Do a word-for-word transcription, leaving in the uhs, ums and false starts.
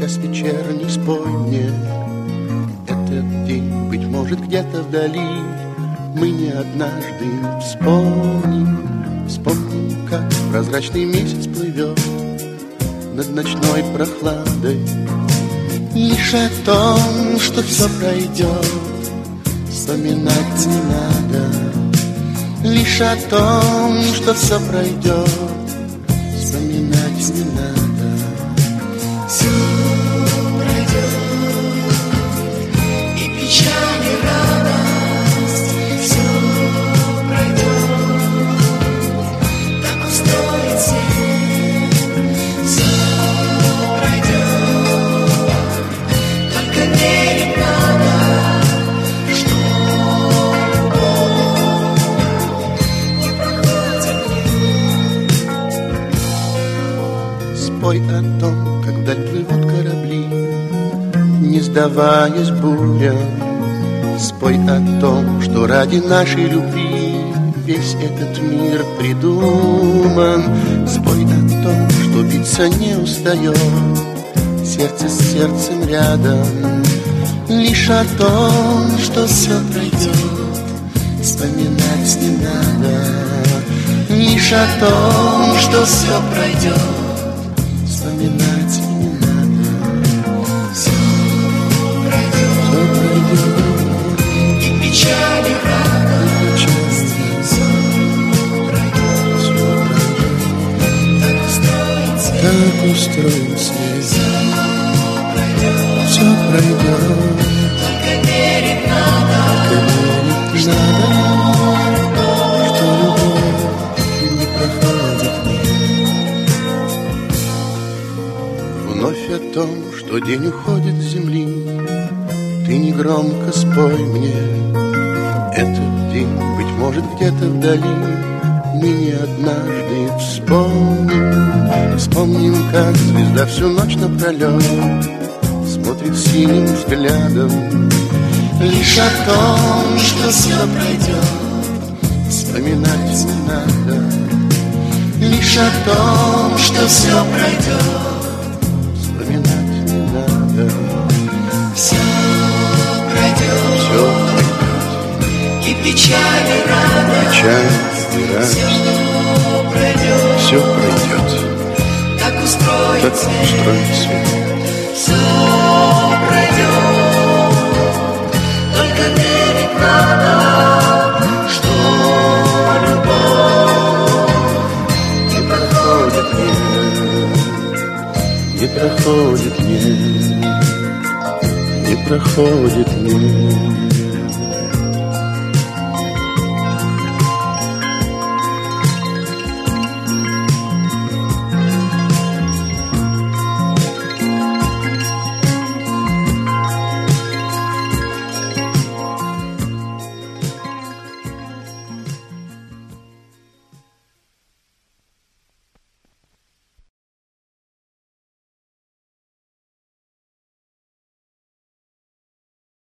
час вечерний, спой мне этот день. Быть может, где-то вдали мы не однажды вспомним, вспомним, как прозрачный месяц плывет над ночной прохладой. Лишь о том, что все пройдет, вспоминать не надо. Лишь о том, что все пройдет, вспоминать не надо. Все пройдет, и печаль, и радость. Все пройдет, так устроен свет. Все пройдет, только верить надо, что не проходит мир. Спой о том, как вдаль плывут корабли, не сдаваясь бурям. Спой о том, что ради нашей любви весь этот мир придуман. Спой о том, что биться не устает сердце с сердцем рядом. Лишь о том, что все пройдет, вспоминать не надо. Лишь о том, что все пройдет, вспоминать не надо. Все пройдет, и печаль, и радость. Все пройдет, Все пройдет, так устроен свет. так устроен свет. Все пройдет, Все пройдет, только верить надо, только верить надо, что любовь не проходит мир. Вновь о том, что день уходит с земли, ты негромко спой мне этот день. Быть может, где-то вдали мы не однажды вспомним, вспомним, как звезда всю ночь напролет смотрит синим взглядом. Лишь о том, что все пройдет, вспоминать не надо. Лишь о том, что все пройдет, вспоминать не надо. все пройдет, Все пройдет, и печаль, и радость. печаль и радость. Все пройдет, Все пройдет, так устроен так свет. устроен свет. Все пройдет, только верить надо, что любовь Не проходит мир, не проходит мир, не проходит мир.